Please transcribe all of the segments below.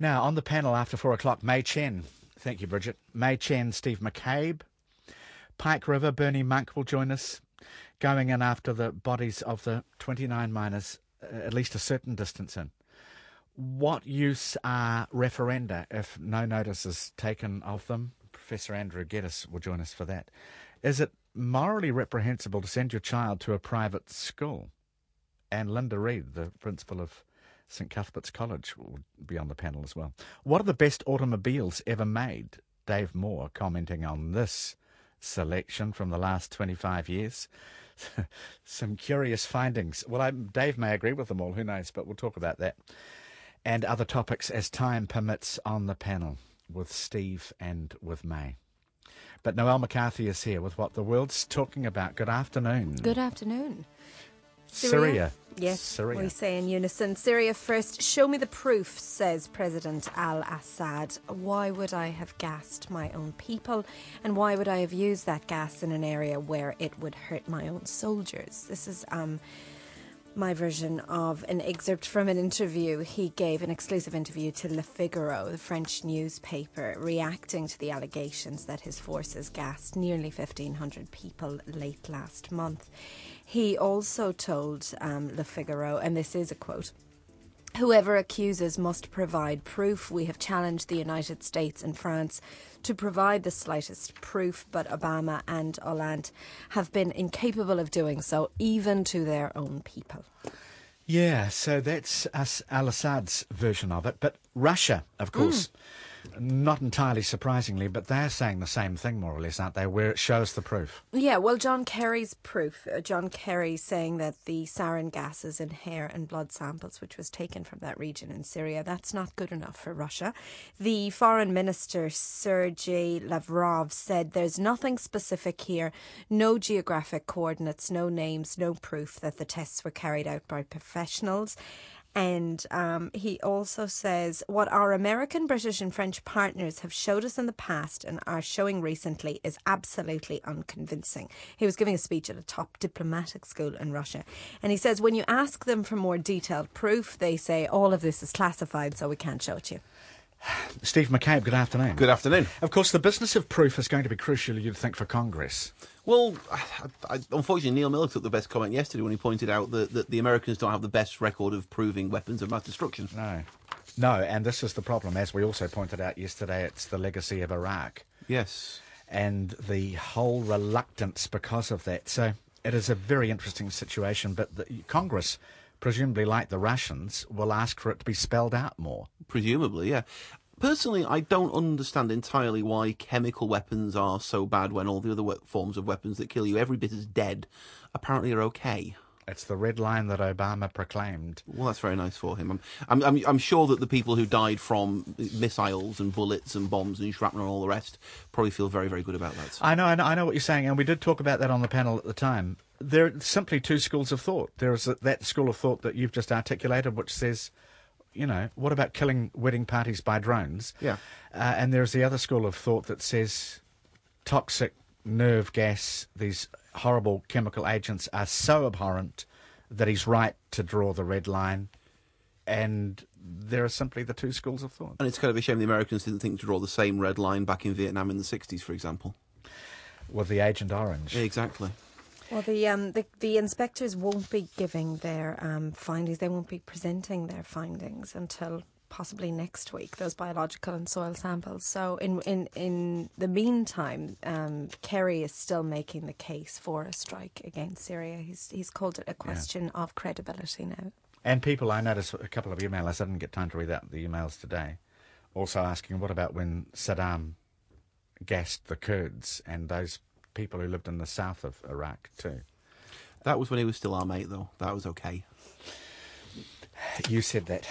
Now, on the panel after 4 o'clock, May Chen. Thank you, Bridget. May Chen, Steve McCabe. Pike River, Bernie Monk will join us, going in after the bodies of the 29 miners, at least a certain distance in. What use are referenda if no notice is taken of them? Professor Andrew Geddes will join us for that. Is it morally reprehensible to send your child to a private school? And Linda Reid, the principal of St Cuthbert's College, will be on the panel as well. What are the best automobiles ever made? Dave Moore commenting on this selection from the last 25 years. Some curious findings. Well, Dave may agree with them all, who knows, but we'll talk about that. And other topics as time permits on the panel with Steve and with May. But Noelle McCarthy is here with what the world's talking about. Good afternoon. Good afternoon. Syria. Yes, Syria. we say in unison. Syria first. Show me the proof, says President al-Assad. Why would I have gassed my own people? And why would I have used that gas in an area where it would hurt my own soldiers? This is my version of an excerpt from an interview he gave, an exclusive interview to Le Figaro, the French newspaper, reacting to the allegations that his forces gassed nearly 1,500 people late last month. He also told Le Figaro, and this is a quote, "Whoever accuses must provide proof. We have challenged the United States and France to provide the slightest proof, but Obama and Hollande have been incapable of doing so, even to their own people." Yeah, so that's al-Assad's version of it. But Russia, of course, not entirely surprisingly, but they're saying the same thing, more or less, aren't they, where it shows the proof? Yeah, well, John Kerry's proof. John Kerry saying that the sarin gases in hair and blood samples, which was taken from that region in Syria, that's not good enough for Russia. The foreign minister, Sergei Lavrov, said there's nothing specific here, no geographic coordinates, no names, no proof that the tests were carried out by professionals. And he also says, what our American, British and French partners have showed us in the past and are showing recently is absolutely unconvincing. He was giving a speech at a top diplomatic school in Russia. And he says, when you ask them for more detailed proof, they say all of this is classified, so we can't show it to you. Steve McCabe, good afternoon. Good afternoon. Of course, the business of proof is going to be crucial, you'd think, for Congress. Well, unfortunately, Neil Miller took the best comment yesterday when he pointed out that the Americans don't have the best record of proving weapons of mass destruction. No, and this is the problem. As we also pointed out yesterday, it's the legacy of Iraq. Yes. And the whole reluctance because of that. So it is a very interesting situation, but Congress, presumably like the Russians, will ask for it to be spelled out more. Presumably, yeah. Personally, I don't understand entirely why chemical weapons are so bad when all the other forms of weapons that kill you every bit as dead apparently are okay. It's the red line that Obama proclaimed. Well, that's very nice for him. I'm sure that the people who died from missiles and bullets and bombs and shrapnel and all the rest probably feel very, very good about that. I know what you're saying, and we did talk about that on the panel at the time. There are simply two schools of thought. There is that school of thought that you've just articulated, which says, you know, what about killing wedding parties by drones? Yeah. And there's the other school of thought that says toxic nerve gas, these horrible chemical agents are so abhorrent that he's right to draw the red line. And there are simply the two schools of thought. And it's kind of a shame the Americans didn't think to draw the same red line back in Vietnam in the 60s, for example. With the Agent Orange. Yeah, exactly. Well, the inspectors won't be giving their findings. They won't be presenting their findings until possibly next week, those biological and soil samples. So in the meantime, Kerry is still making the case for a strike against Syria. He's called it a question of credibility now. And people, I noticed a couple of emails, I didn't get time to read out the emails today, also asking what about when Saddam gassed the Kurds and those people who lived in the south of Iraq too. That was when he was still our mate, though. That was okay. You said that.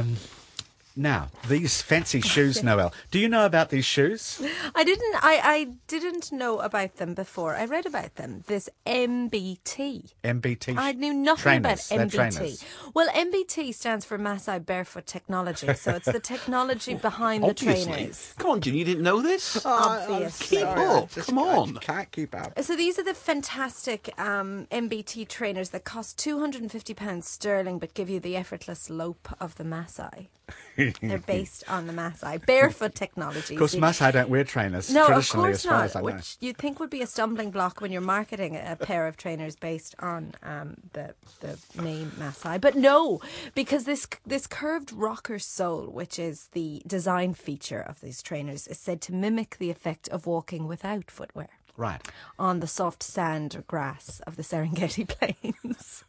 Now, these fancy shoes, Noelle. Do you know about these shoes? I didn't know about them before. I read about them. This MBT. MBT. I knew nothing trainers. about They're MBT. trainers. Well, MBT stands for Maasai Barefoot Technology, so it's the technology behind the Obviously. trainers. Come on, Jim, you didn't know this? Obviously. Keep up. Come on. I can't keep up. So these are the fantastic MBT trainers that cost £250 sterling but give you the effortless lope of the Maasai. They're based on the Maasai. Barefoot technology. Of course, Maasai don't wear trainers No, of traditionally, course as far not, as I know. which you'd think would be a stumbling block when you're marketing a pair of trainers based on the name Maasai. But no, because this curved rocker sole, which is the design feature of these trainers, is said to mimic the effect of walking without footwear. Right. On the soft sand or grass of the Serengeti Plains.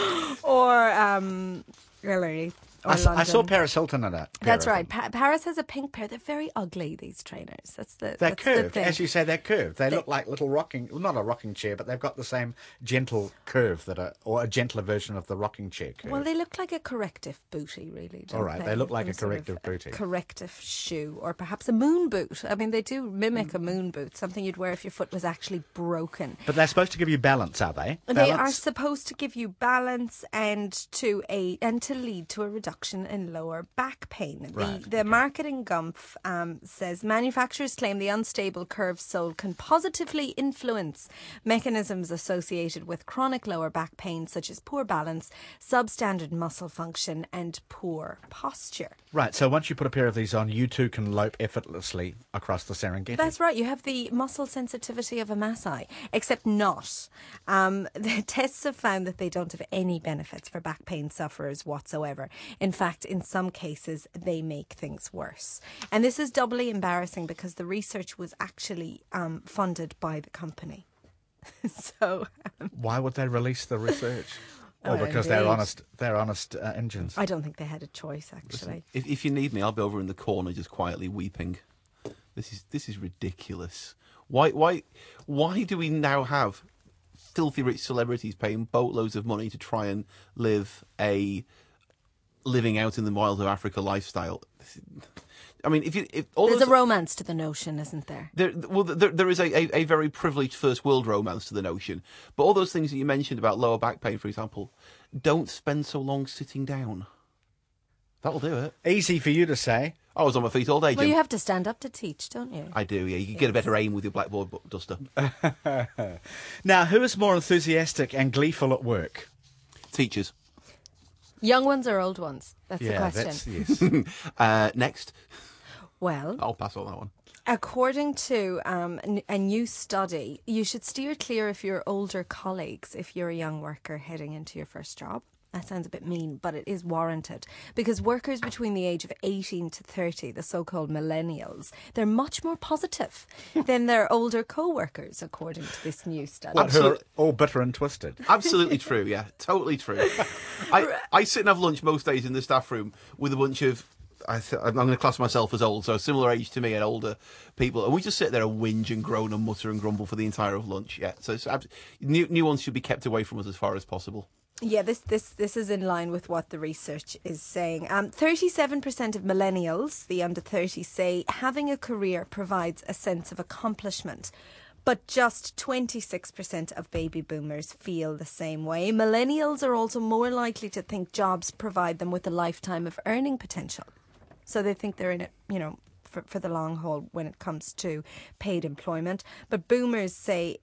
or really. Or I saw London. Paris Hilton in it. That's right. Paris has a pink pair. They're very ugly, these trainers. They're curved. thing. As you say, they're curved. They look like little rocking, well, not a rocking chair, but they've got the same gentle curve or a gentler version of the rocking chair curve. Well, they look like a corrective bootie, really, don't All right, they look like a Some sort corrective of bootie. Corrective shoe, or perhaps a moon boot. I mean, they do mimic a moon boot, something you'd wear if your foot was actually broken. But they're supposed to give you balance, are they? They are supposed to give you balance and to lead to a reduction in lower back pain. The marketing gumph says manufacturers claim the unstable curved sole can positively influence mechanisms associated with chronic lower back pain, such as poor balance, substandard muscle function, and poor posture. Right, so once you put a pair of these on, you too can lope effortlessly across the Serengeti. That's right. You have the muscle sensitivity of a Maasai, except not. The tests have found that they don't have any benefits for back pain sufferers whatsoever. In fact, in some cases, they make things worse. And this is doubly embarrassing because the research was actually funded by the company. So, why would they release the research? Or because indeed. they're honest engines. I don't think they had a choice, actually. Listen, if you need me, I'll be over in the corner just quietly weeping. This is ridiculous. Why do we now have filthy rich celebrities paying boatloads of money to try and live a living out in the wilds of Africa lifestyle? I mean, there's a romance to the notion, isn't there? There is a very privileged first world romance to the notion. But all those things that you mentioned about lower back pain, for example, don't spend so long sitting down. That'll do it. Easy for you to say. I was on my feet all day, Jim. Well, you have to stand up to teach, don't you? I do, yeah. You can get a better aim with your blackboard duster. Now, who is more enthusiastic and gleeful at work? Teachers. Young ones or old ones? That's the question. Yes. Next. Well, I'll pass on that one. According to a new study, you should steer clear of your older colleagues if you're a young worker heading into your first job. That sounds a bit mean, but it is warranted because workers between the age of 18 to 30, the so-called millennials, they're much more positive than their older co-workers, according to this new study. Who are all bitter and twisted. Absolutely true, yeah. Totally true. I sit and have lunch most days in the staff room with a bunch of, I'm going to class myself as old, so similar age to me and older people, and we just sit there and whinge and groan and mutter and grumble for the entire of lunch. Yeah, so new ones should be kept away from us as far as possible. Yeah, this is in line with what the research is saying. 37% of millennials, the under 30, say having a career provides a sense of accomplishment. But just 26% of baby boomers feel the same way. Millennials are also more likely to think jobs provide them with a lifetime of earning potential. So they think they're in it, for the long haul when it comes to paid employment. But boomers,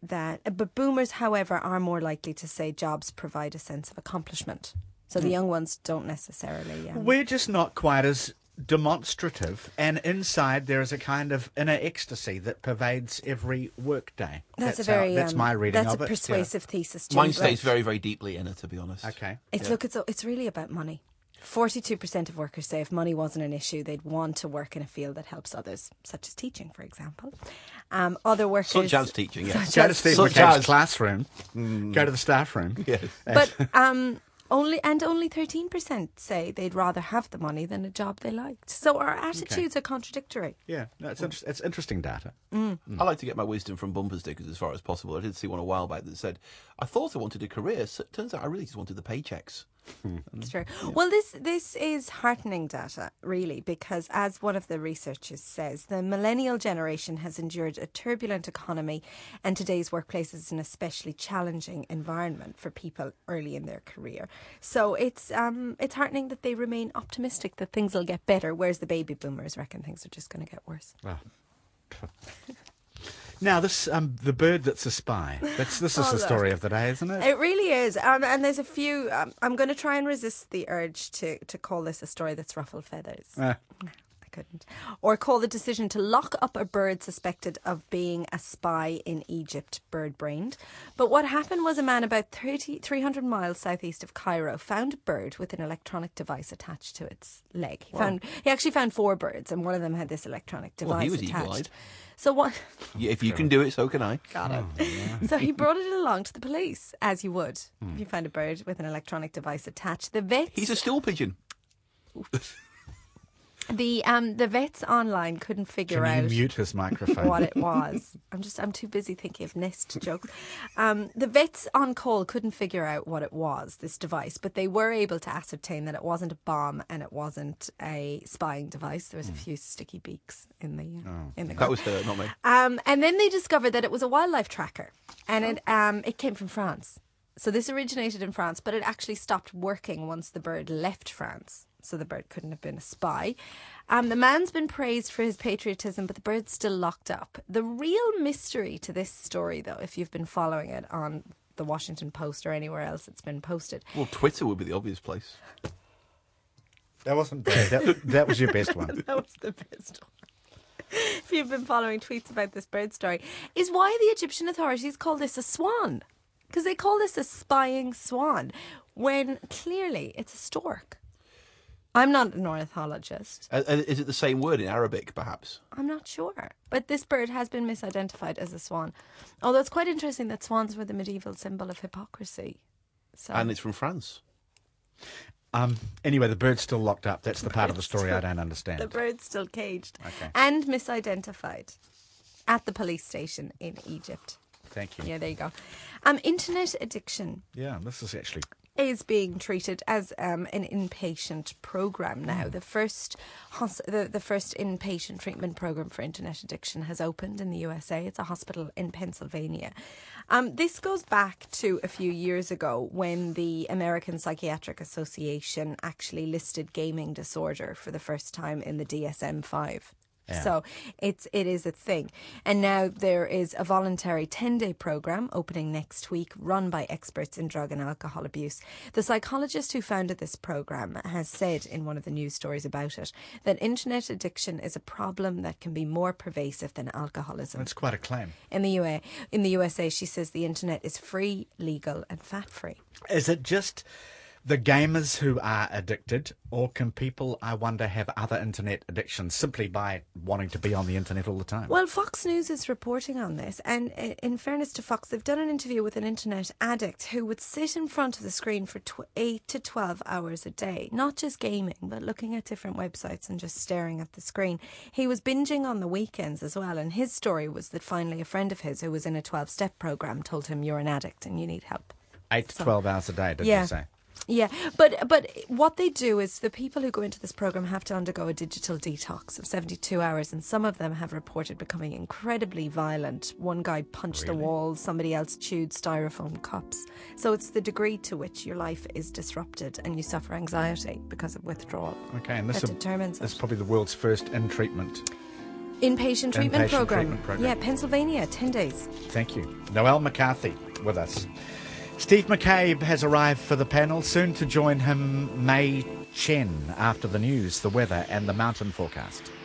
however, are more likely to say jobs provide a sense of accomplishment. So the young ones don't necessarily. We're just not quite as demonstrative, and inside there is a kind of inner ecstasy that pervades every workday. That's my reading of it. That's a persuasive thesis, Jim. Mine stays very, very deeply in it, to be honest. Okay. It's really about money. 42% of workers say if money wasn't an issue, they'd want to work in a field that helps others, such as teaching, for example. Other workers... Such as teaching, yes. Go to Steve McCabe's classroom. Go to the staff room. Yes. But only 13% say they'd rather have the money than a job they liked. So our attitudes are contradictory. Yeah, no, it's interesting data. I like to get my wisdom from bumper stickers as far as possible. I did see one a while back that said, I thought I wanted a career. So it turns out I really just wanted the paychecks. That's true. Well, this is heartening data, really, because as one of the researchers says, the millennial generation has endured a turbulent economy, and today's workplace is an especially challenging environment for people early in their career. So it's heartening that they remain optimistic that things will get better, whereas the baby boomers reckon things are just going to get worse. Wow. Now, this the bird that's a spy. This is the story of the day, isn't it? It really is. And there's a few. I'm going to try and resist the urge to call this a story that's ruffled feathers. I couldn't. Or call the decision to lock up a bird suspected of being a spy in Egypt bird-brained. But what happened was a man about 300 miles southeast of Cairo found a bird with an electronic device attached to its leg. He actually found 4 birds, and one of them had this electronic device Well, he was attached. eagle-eyed. So what? Yeah, if you can do it, so can I. Got it. So he brought it along to the police, as you would if you found a bird with an electronic device attached. The vets. He's a stool pigeon. The vets online couldn't figure Can you out mute his microphone? what it was. I'm too busy thinking of NIST jokes. The vets on call couldn't figure out what it was, this device, but they were able to ascertain that it wasn't a bomb and it wasn't a spying device. There was a few sticky beaks in the That was her, not me. and then they discovered that it was a wildlife tracker, and it came from France. So this originated in France, but it actually stopped working once the bird left France. So the bird couldn't have been a spy. The man's been praised for his patriotism, but the bird's still locked up. The real mystery to this story, though, if you've been following it on the Washington Post or anywhere else it's been posted. Well, Twitter would be the obvious place. That wasn't bad. That was your best one. That was the best one. If you've been following tweets about this bird story, is why the Egyptian authorities call this a swan. Because they call this a spying swan, when clearly it's a stork. I'm not an ornithologist. Is it the same word in Arabic, perhaps? I'm not sure. But this bird has been misidentified as a swan. Although it's quite interesting that swans were the medieval symbol of hypocrisy. So. And it's from France. Anyway, the bird's still locked up. That's the part of the story I don't understand. The bird's still caged. Okay. And misidentified at the police station in Egypt. Thank you. Yeah, there you go. Internet addiction Yeah, this is actually... is being treated as an inpatient program now. The first inpatient treatment program for internet addiction has opened in the USA. It's a hospital in Pennsylvania. This goes back to a few years ago when the American Psychiatric Association actually listed gaming disorder for the first time in the DSM-5. Yeah. So it is a thing. And now there is a voluntary 10-day program opening next week run by experts in drug and alcohol abuse. The psychologist who founded this program has said in one of the news stories about it that internet addiction is a problem that can be more pervasive than alcoholism. That's quite a claim. In the USA, she says the internet is free, legal and fat-free. Is it just the gamers who are addicted, or can people, I wonder, have other internet addictions simply by wanting to be on the internet all the time? Well, Fox News is reporting on this, and in fairness to Fox, they've done an interview with an internet addict who would sit in front of the screen for 8 to 12 hours a day, not just gaming, but looking at different websites and just staring at the screen. He was binging on the weekends as well, and his story was that finally a friend of his who was in a 12-step program told him, "You're an addict and you need help." 8 to 12 hours a day, did you say? Yeah, but what they do is the people who go into this program have to undergo a digital detox of 72 hours, and some of them have reported becoming incredibly violent. One guy punched the walls, somebody else chewed styrofoam cups. So it's the degree to which your life is disrupted and you suffer anxiety because of withdrawal. Okay, and this determines is it. probably the world's first inpatient treatment program. treatment program. Yeah, Pennsylvania, 10 days. Thank you. Noelle McCarthy with us. Steve McCabe has arrived for the panel. Soon to join him, May Chen, after the news, the weather and the mountain forecast.